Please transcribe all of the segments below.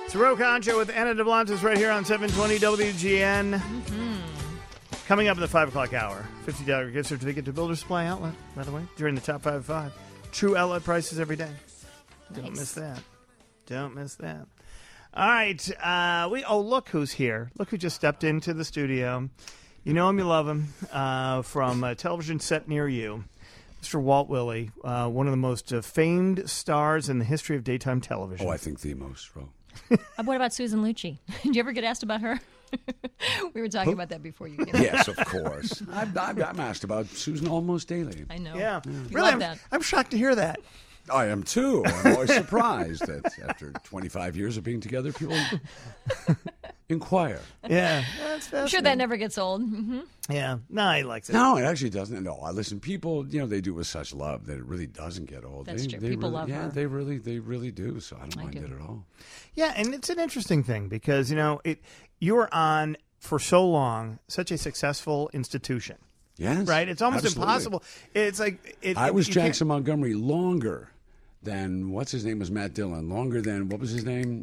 It's Ro Concho with Anna DeBlantis right here on 720 WGN. Coming up in the 5 o'clock hour, $50 gift certificate to Builder Supply Outlet, by the way, during the top 5. True outlet prices every day. Nice. Don't miss that. Don't miss that. All right. Look who's here. Look who just stepped into the studio. You know him, you love him, from a television set near you. Mr. Walt Willey, one of the most famed stars in the history of daytime television. Oh, I think the most, Ro. What about Susan Lucci? Did you ever get asked about her? We were talking about that before you. Yes, of course. I'm asked about Susan almost daily. I know. Yeah. You Really, love that. I'm shocked to hear that. I am too. I'm always surprised that after 25 years of being together, people inquire. Yeah. That's I'm sure that never gets old. Mm-hmm. Yeah. No, he likes it. No, it actually doesn't. No, I listen. People, they do it with such love that it really doesn't get old. That's true. They People really, love yeah, her. they really do. So I don't mind do. it at all. Yeah, and it's an interesting thing because, you were on for so long such a successful institution. Yes, Right? It's almost absolutely. impossible. It's like I was you can't- Jackson Montgomery longer than what's his name was Matt Dillon. Longer than what was his name?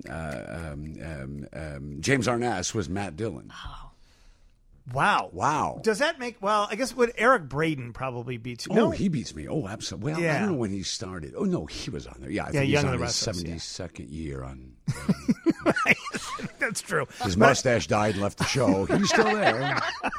James Arness was Matt Dillon. Wow. Wow. Does that make? Well, I guess would Eric Braden probably beats you? Oh, No, he beats me. Oh, absolutely. Well, Yeah. I don't know when he started. Oh, no, he was on there. Yeah, I Yeah, think he's Young on and the his Restless, 72nd year on. that's true. His mustache died and left the show. He's still there.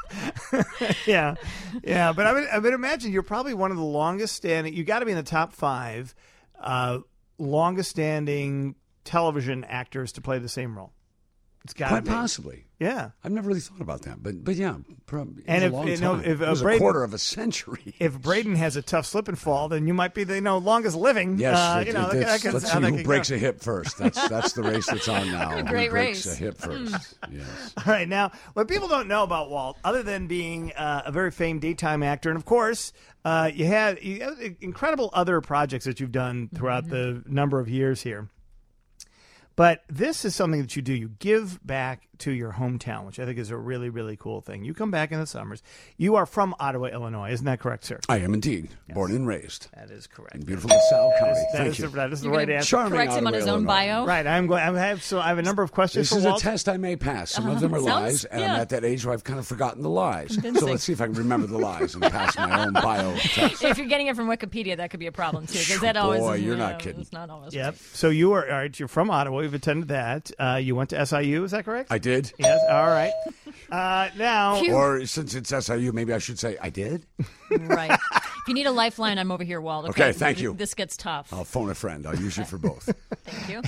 Yeah, yeah. But I would imagine you're probably one of the longest standing. You got to be in the top 5 longest standing television actors to play the same role. It's got to Quite be. possibly. Yeah. I've never really thought about that, but yeah, probably. And It if- was a long you know, time. if, it was Braden- a quarter of a century. If Braden has a tough slip and fall, then you might be the longest living. Yes, how let's see that who can breaks go. a hip first. That's the race that's on now. Great who breaks race. a hip first? Yes. All right, now, what people don't know about Walt, other than being a very famed daytime actor, and of course, you had incredible other projects that you've done throughout the number of years here. But this is something that you do. You give back to your hometown, which I think is a really, really cool thing. You come back in the summers. You are from Ottawa, Illinois. Isn't that correct, sir? I am indeed born and raised That is correct. in beautiful LaSalle County. That Thank is you. that is the You're right gonna answer. Charming correct him on Ottawa, his own Illinois. bio. Right. I have a number of questions This for is Walt. a test I may pass. Some of them are Sounds- lies, and I'm yeah. at that age where I've kind of forgotten the lies. So Convincing. let's see if I can remember the lies and pass my own bio test. If you're getting it from Wikipedia, that could be a problem too. Because that always Boy, is, you're not kidding. It's not always. Yep. So you are all right. You're from Ottawa. You've attended that. You went to SIU. Is that correct? I did. Yes. All right. Now, Phew. Or since it's SIU, maybe I should say I did. Right. If you need a lifeline, I'm over here, Walt. Okay, thank you. This gets tough. I'll phone a friend. I'll use it for both. Thank you.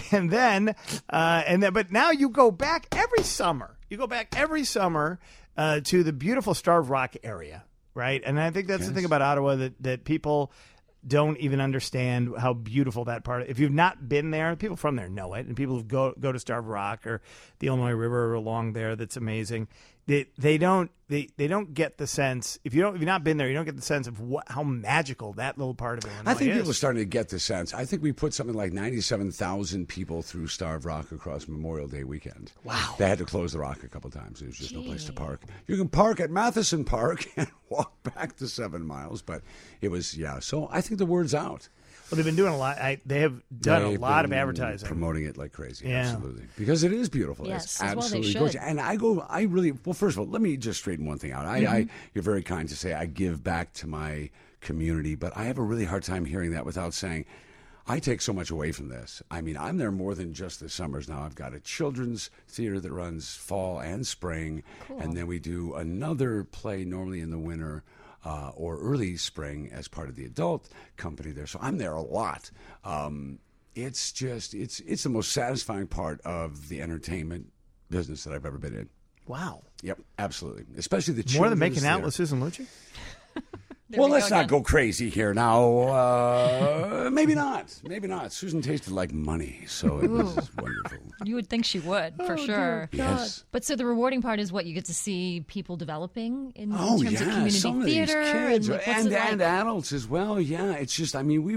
but now you go back every summer. You go back every summer to the beautiful Starved Rock area, right? And I think that's the thing about Ottawa that people don't even understand how beautiful that part. If you've not been there, people from there know it, and people who go to Starved Rock or the Illinois River along there, that's amazing. They don't get the sense if you've not been there, you don't get the sense of how magical that little part of Illinois I think is. people are starting to get the sense. I think we put something like 97,000 people through Starved Rock across Memorial Day weekend. Wow. They had to close the rock a couple times. There was just no place to park. You can park at Matheson Park and walk back the 7 miles, but it was, yeah. So I think the word's out. Well, they've been doing a lot. They have done a They've lot of been advertising. promoting it like crazy. Yeah. Absolutely. Because it is beautiful. Yes, It's as well they absolutely should. gorgeous. And well, first of all, let me just straighten one thing out. You're very kind to say I give back to my community, but I have a really hard time hearing that without saying I take so much away from this. I mean, I'm there more than just the summers now. I've got a children's theater that runs fall and spring, and then we do another play normally in the winter or early spring as part of the adult company there. So I'm there a lot. It's the most satisfying part of the entertainment business that I've ever been in. Wow. Yep, absolutely. Especially the More than children's making out theater. with Susan Lucci? Well, let's not go crazy here now. Maybe not. Maybe not. Susan tasted like money, so it was wonderful. You would think she would, for sure. Yes. But so the rewarding part is what you get to see people developing in Oh, terms yeah. of community Some theater of these kids and like, what's and it like? adults as well. Yeah, it's just, I mean,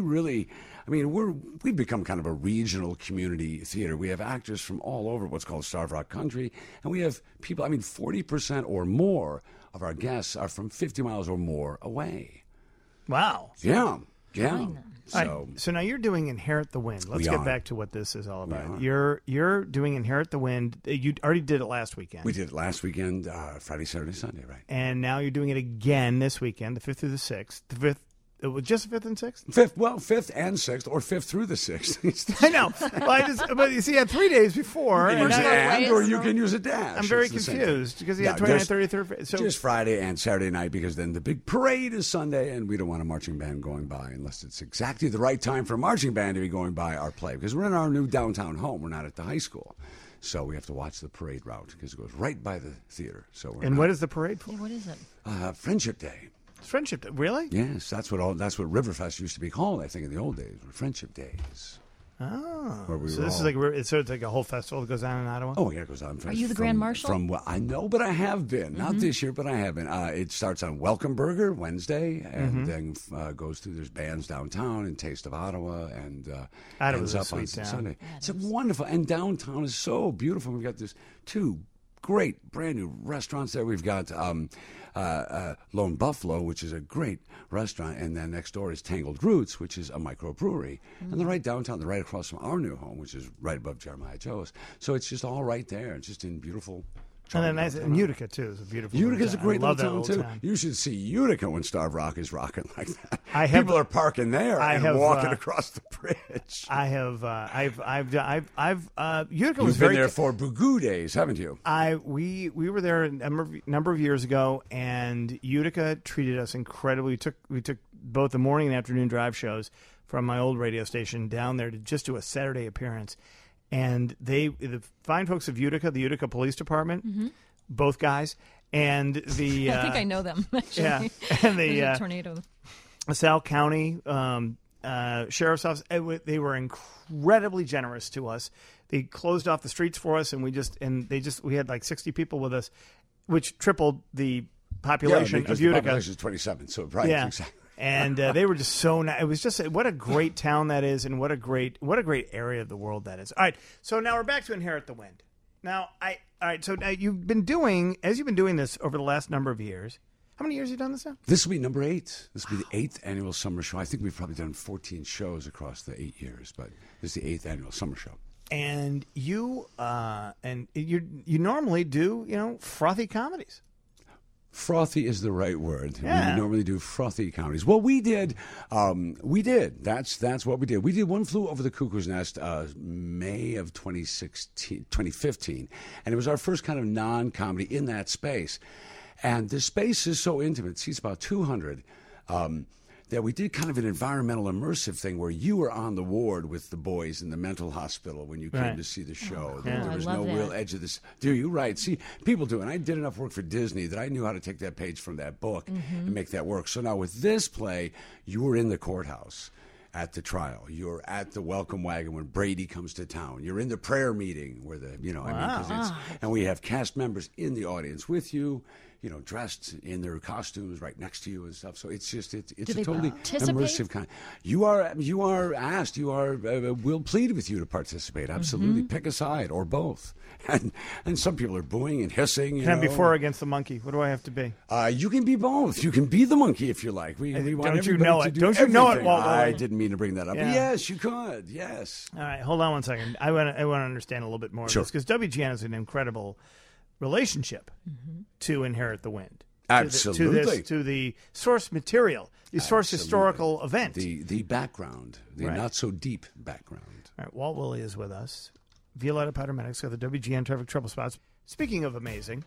we've become kind of a regional community theater. We have actors from all over what's called Starved Rock Country, and we have people, 40% or more of our guests are from 50 miles or more away. Wow. Yeah. Yeah. Join them. All So right, so now you're doing Inherit the Wind. Let's We get are. back to what this is all about. We are. You're doing Inherit the Wind. You already did it last weekend. we did it last weekend, Friday, Saturday, Sunday, right? And now you're doing it again this weekend, the 5th through the 6th. The 5th, it was just the 5th and 6th? Fifth and sixth, or fifth through the sixth. I know. But you see, you had 3 days before. You can and use I- an and, or you can use a dash. I'm very It's the same thing. confused because you had Yeah, 29th, just- 30th, 31st. So Just Friday and Saturday night, because then the big parade is Sunday, and we don't want a marching band going by unless it's exactly the right time for a marching band to be going by our play, because we're in our new downtown home. We're not at the high school. So we have to watch the parade route because it goes right by the theater. So we're and what is the parade for? Yeah, what is it? Friendship Day. It's Friendship Day. Really? Yes, that's what Riverfest used to be called, I think, in the old days, were Friendship Days. Oh. Where we So were this is all- like it's like a whole festival that goes on in Ottawa? Oh, yeah, it goes on. Are you the Grand Marshal? Well, I know, but I have been. Not this year, but I have been. It starts on Welcome Burger Wednesday, and then goes through. There's bands downtown and Taste of Ottawa, and Ottawa's ends a up on sweet town. Sunday. It's a wonderful, and downtown is so beautiful. We've got this two great brand new restaurants there. We've got Lone Buffalo, which is a great restaurant, and then next door is Tangled Roots, which is a microbrewery. And they're right downtown. They're right across from our new home, which is right above Jeremiah Joe's. So it's just all right there. It's just in beautiful. And then charming nice, downtown. and Utica, too, is a beautiful Utica's a town. great I love little that town, little too. town. You should see Utica when Starved Rock is rocking like that. People are parking there I and have, walking across the bridge. Utica was You've been very there for Bougou days, haven't you? we were there a number of years ago, and Utica treated us incredibly. We took both the morning and afternoon drive shows from my old radio station down there to just do a Saturday appearance, and the fine folks of Utica, the Utica Police Department, both guys, and the I think I know them, actually. yeah, and There's the a tornado. LaSalle County Sheriff's Office. They were incredibly generous to us. They closed off the streets for us, and we had like 60 people with us, which tripled the population because of the Utica. population is 27, so right, Yeah. exactly. And they were just so nice. It was just what a great town that is, and what a great area of the world that is. All right, so now we're back to Inherit the Wind. Now, all right. So now you've been doing this over the last number of years. How many years have you done this now? This will be number 8. This will be the 8th annual summer show. I think we've probably done 14 shows across the 8 years, but this is the 8th annual summer show. And you normally do frothy comedies. Frothy is the right word. Yeah. We normally do frothy comedies. Well, we did. That's what we did. We did One Flew Over the Cuckoo's Nest May of 2015, and it was our first kind of non-comedy in that space. And the space is so intimate. It seats about 200. That we did kind of an environmental immersive thing where you were on the ward with the boys in the mental hospital when you came Right. to see the show. cool. There I was love no that. real edge of this. Do you? Right. See, people do. And I did enough work for Disney that I knew how to take that page from that book and make that work. So now with this play, you were in the courthouse at the trial. You're at the welcome wagon when Brady comes to town. You're in the prayer meeting where and we have cast members in the audience with you, dressed in their costumes right next to you and stuff. So it's Do a they totally participate? immersive kind. You are asked. We'll plead with you to participate. Absolutely, pick a side or both. And some people are booing and hissing. Can I be for or against the monkey? What do I have to be? You can be both. You can be the monkey if you like. We want don't you everybody know to it? do Don't you know it, everything. Walt I Whitman? didn't mean to bring that up. Yeah. But yes, you could. Yes. All right, hold on one second. I want to understand a little bit more Sure. of this because WGN has an incredible relationship to Inherit the Wind. Absolutely. To the source material, the source historical event. The background, the Right. not so deep background. All right, Walt Willey is with us. Violetta Patermedics got the WGN Traffic Trouble Spots. Speaking of amazing,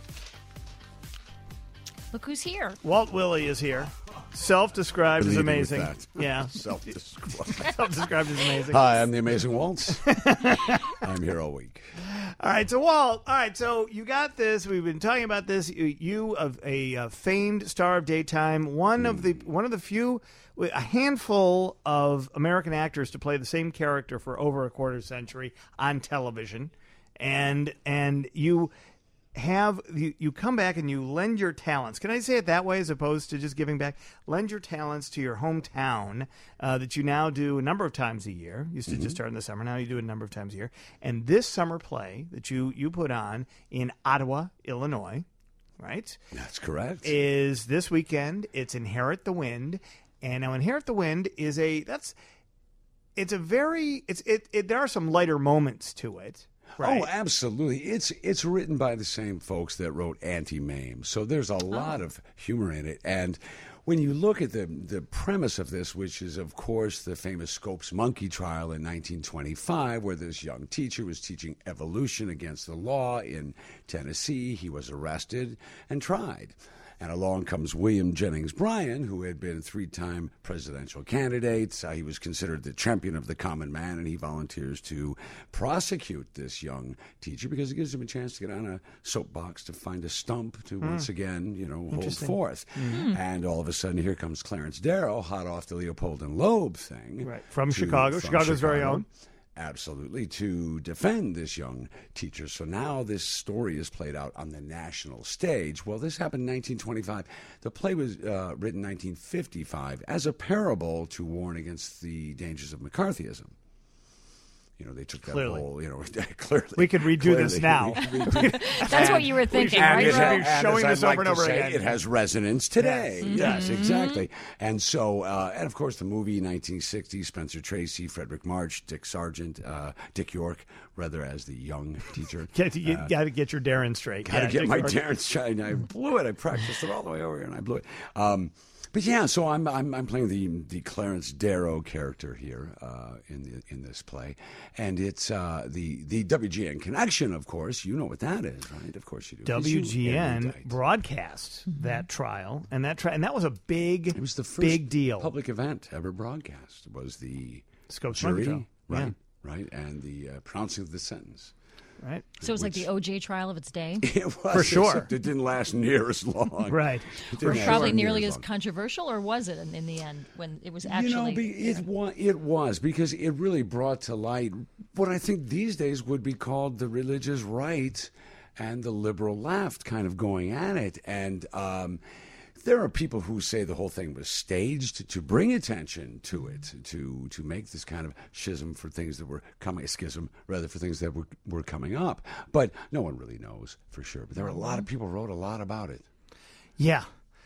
Look who's here. Walt Willey is here. Self-described as Believe me with amazing. that. Yeah. Self-described. Self-described as amazing. Hi, I'm the Amazing Walt. I'm here all week. All right, so Walt. All right, so you got this. We've been talking about this. You of a famed star of daytime, one of the few, a handful of American actors to play the same character for over a quarter century on television, and you come back and you lend your talents. Can I say it that way as opposed to just giving back? Lend your talents to your hometown that you now do a number of times a year. Used to just start in the summer. Now you do it a number of times a year. And this summer play that you put on in Ottawa, Illinois, right, That's correct. is this weekend. It's Inherit the Wind. And now Inherit the Wind is there are some lighter moments to it. Right. Oh, absolutely. It's written by the same folks that wrote Anti-Mame, so there's a lot of humor in it. And when you look at the premise of this, which is, of course, the famous Scopes Monkey trial in 1925, where this young teacher was teaching evolution against the law in Tennessee, he was arrested and tried. And along comes William Jennings Bryan, who had been a 3-time presidential candidate. He was considered the champion of the common man, and he volunteers to prosecute this young teacher because it gives him a chance to get on a soapbox to find a stump to once again, hold forth. And all of a sudden, here comes Clarence Darrow, hot off the Leopold and Loeb thing. Right. From Chicago's very own. Absolutely, to defend this young teacher. So now this story is played out on the national stage. Well, this happened in 1925. The play was written in 1955 as a parable to warn against the dangers of McCarthyism. They took that whole, clearly. We could redo this now. That's what you were thinking, right? We should be showing this over and over again. It has resonance today. Yes, Yes, exactly. And so, and of course, the movie 1960, Spencer Tracy, Frederick March, Dick Sargent, Dick York, rather, as the young teacher. You got to get your Darren straight. Got to get my Darren straight. I blew it. I practiced it all the way over here, and I blew it. But yeah, so I'm playing the Clarence Darrow character here in this play, and it's the WGN connection. Of course, you know what that is, right? Of course you do. WGN broadcast that trial, and that was a big. It was the first big deal. Public event ever broadcast. It was the Scopes jury, trial. right, and the pronouncing of the sentence. Right. So it was like the OJ trial of its day? It was. For sure. It didn't last near as long. Right. Probably nearly as controversial, or was it in the end when it was actually... It was, because it really brought to light what I think these days would be called the religious right and the liberal left kind of going at it. And there are people who say the whole thing was staged to bring attention to it, to make this kind of schism for things that were coming, schism rather, for things that were coming up. But no one really knows for sure. But there were a lot of people who wrote a lot about it. Yeah.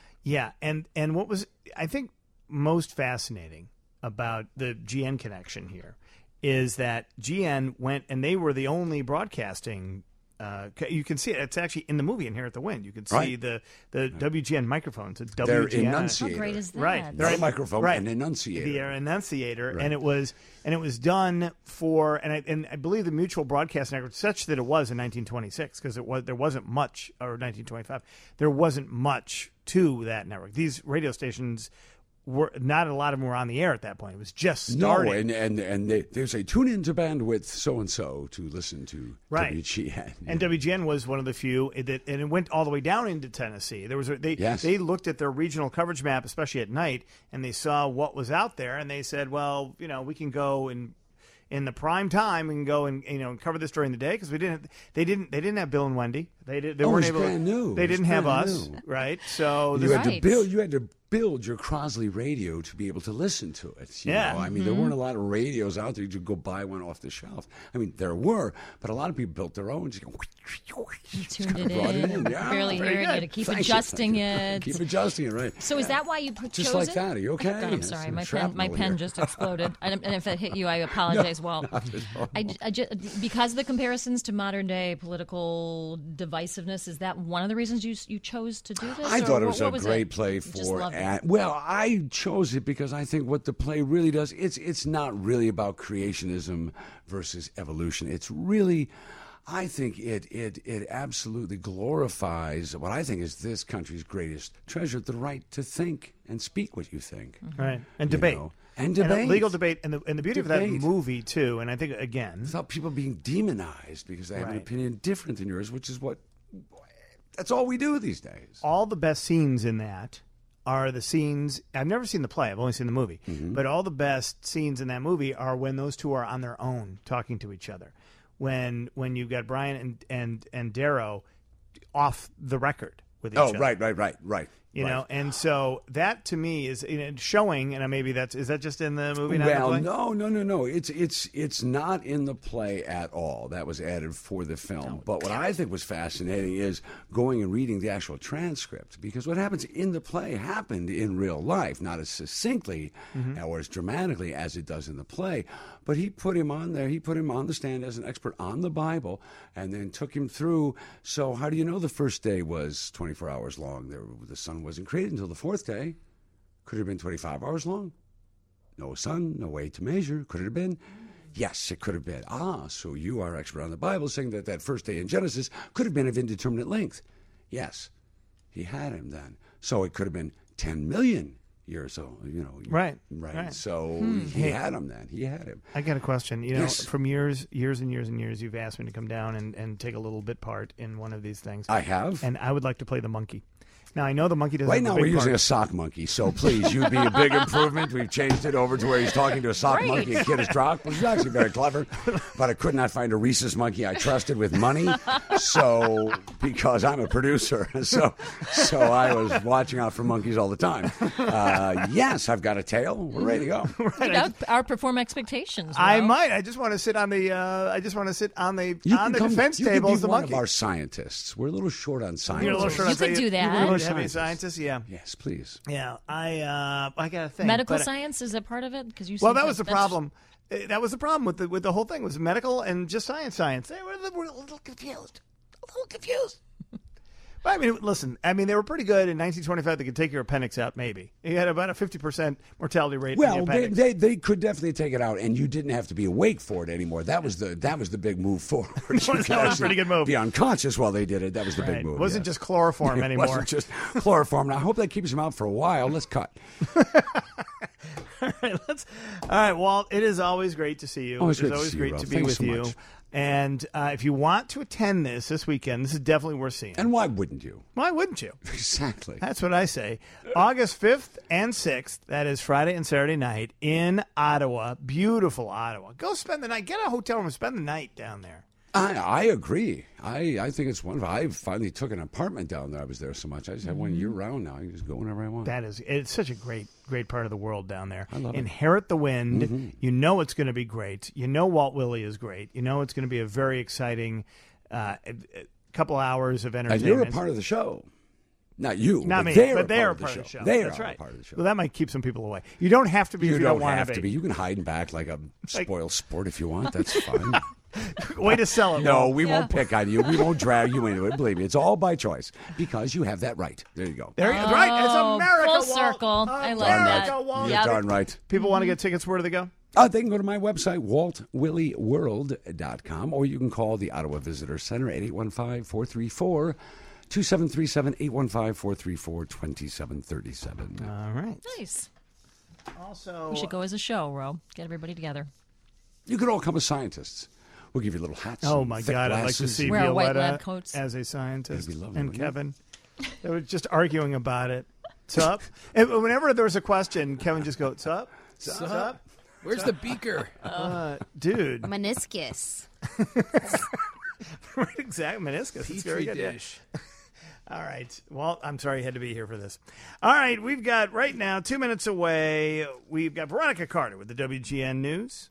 And what was, I think, most fascinating about the GN connection here is that GN went, and they were the only broadcasting. You can see it. It's actually in the movie Inherit the Wind. You can see the WGN microphones. They're WGN. enunciator. How great is that? Right. Not a microphone, right. an enunciator. The enunciator, Right. and it was done for, and I believe the Mutual Broadcast Network, such that it was in 1926, because there wasn't much, or 1925, there wasn't much to that network. These radio stations were not a lot of them were on the air at that point. It was just starting. No, and they say tune into bandwidth so and so to listen to WGN. And WGN was one of the few and it went all the way down into Tennessee. They looked at their regional coverage map, especially at night, and they saw what was out there, and they said, well, we can go in the prime time, we can go and cover this during the day, because they didn't have Bill and Wendy. They weren't able. Brand new. They didn't have us, right? So you had to build your Crosley radio to be able to listen to it. You know? I mean, there weren't a lot of radios out there. You could go buy one off the shelf. I mean, there were, but a lot of people built their own. Just go, you tuned it in. Yeah, barely hearing it. Keep adjusting it. Keep adjusting it, right? So is that why you just chose like it? that? Are you okay? Oh, God, I'm sorry. My pen here. just exploded. And if that hit you, I apologize. No, because of the comparisons to modern day political divisiveness, is that one of the reasons you chose to do this? I thought it was a great play for. I chose it because I think what the play really does, it's not really about creationism versus evolution. It's really, I think it absolutely glorifies what I think is this country's greatest treasure, the right to think and speak what you think. Right. And debate. And debate. And legal debate. And the beauty of that movie, too, and I think, again... Without people being demonized because they have an opinion different than yours, which is that's all we do these days. All the best scenes in that are the scenes. I've never seen the play. I've only seen the movie. Mm-hmm. But all the best scenes in that movie are when those two are on their own talking to each other. When you've got Bryan and Darrow off the record with each other. Oh, right. You know, and so that to me is showing, and maybe is that just in the movie? Not in the play? No. It's not in the play at all. That was added for the film. But what I think was fascinating is going and reading the actual transcript, because what happens in the play happened in real life, not as succinctly or as dramatically as it does in the play. But he put him on there. He put him on the stand as an expert on the Bible, and then took him through. So how do you know the first day was 24 hours long? The sun wasn't created until the fourth day. Could it have been 25 hours long? No sun, no way to measure. Could it have been? Yes, it could have been. So you are expert on the Bible, saying that first day in Genesis could have been of indeterminate length. Yes, he had him then. So it could have been 10 million years old, Right. So he had him then. He had him. I got a question. From years and years and years, you've asked me to come down and take a little bit part in one of these things. I have. And I would like to play the monkey. Now, I know the monkey doesn't Right have now, a big we're using part. a sock monkey, so please, you'd be a big improvement. We've changed it over to where he's talking to a sock monkey. A kid is dropped, which is actually very clever. But I could not find a rhesus monkey I trusted with money, because I'm a producer. So I was watching out for monkeys all the time. Yes, I've got a tail. We're ready to go. Outperform expectations. I Ro. might. I just want to sit on the. You on the can defense you table can as be the one monkey. of our scientists. We're a little short on science. You're a little short You on could do that. You're a little heavy Scientist. scientist, yeah. Yes, please. Yeah, I got to think. Medical but- science, is that part of it? Because you. Well, seem that like was the that's- problem. That was the problem with the whole thing. Was medical and just science. They were a little confused. But I mean, listen. I mean, they were pretty good in 1925. They could take your appendix out. Maybe you had about a 50% mortality rate. Well, in the appendix. they could definitely take it out, and you didn't have to be awake for it anymore. That was the big move forward. That was a pretty good move. Be unconscious while they did it. That was the big move. It wasn't yes. just chloroform It anymore. wasn't just chloroform. Now, I hope that keeps him out for a while. Let's cut. All right, Walt. It is always great to see you. Always It's great to always see you, great Rob. to be Thanks with so you. much. And if you want to attend this weekend, this is definitely worth seeing. And why wouldn't you? Why wouldn't you? Exactly. That's what I say. August 5th and 6th, that is Friday and Saturday night in Ottawa. Beautiful Ottawa. Go spend the night. Get a hotel room and spend the night down there. I agree. I think it's wonderful. I finally took an apartment down there. I was there so much. I just have one year round now. I can just go whenever I want. It's such a great part of the world down there. I love it. Inherit the Wind. You know it's going to be great. You know Walt Willey is great. You know it's going to be a very exciting couple hours of And entertainment. you're a part of the show. Not you. Not but me, they're but they are a part of the show. They That's are right. a part of the show. Well, that might keep some people away. You don't have to be if You you don't want have to be. You can hide back like a spoiled sport if you want. That's fine. Way to sell it. No, Walt. we won't pick on you. We won't drag you into it. Believe me, it's all by choice because you have that right. There you go. There you go. Right. It's America, full Walt. circle. I love America, that. Walt. You're darn right. People want to get tickets. Where do they go? They can go to my website, waltwilleyworld.com, or you can call the Ottawa Visitor Center at 815-434-2737, 815-434-2737. All right. Nice. Also, We should go as a show, Ro. Get everybody together. You can all come as scientists. We'll give you little hats. Oh and my thick God! I'd like to glasses. see Wear our white Violetta lab coats. as a scientist, That'd be lovely, and wouldn't it? Kevin. They were just arguing about it. Sup? And whenever there was a question, Kevin just go, "Sup? Sup? Where's the beaker? Dude." Meniscus. Right, exactly. Meniscus. It's very Petri good. Yeah. dish. All right. Well, I'm sorry you had to be here for this. All right. We've got right now, 2 minutes away, we've got Veronica Carter with the WGN News.